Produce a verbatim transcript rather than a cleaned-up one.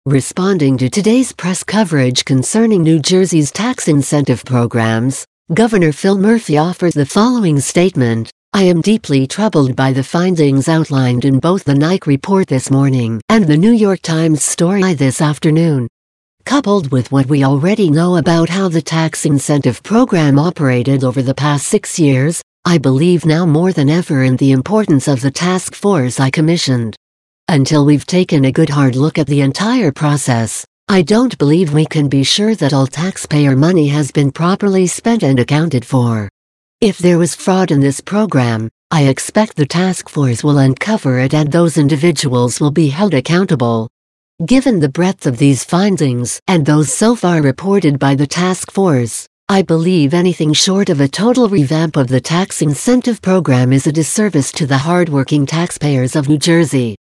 Responding to today's press coverage concerning New Jersey's tax incentive programs, Governor Phil Murphy offers the following statement: "I am deeply troubled by the findings outlined in both the N I C report this morning and the New York Times story this afternoon. Coupled with what we already know about how the tax incentive program operated over the past six years, I believe now more than ever in the importance of the task force I commissioned. Until we've taken a good hard look at the entire process, I don't believe we can be sure that all taxpayer money has been properly spent and accounted for. If there was fraud in this program, I expect the task force will uncover it and those individuals will be held accountable. Given the breadth of these findings and those so far reported by the task force, I believe anything short of a total revamp of the tax incentive program is a disservice to the hardworking taxpayers of New Jersey."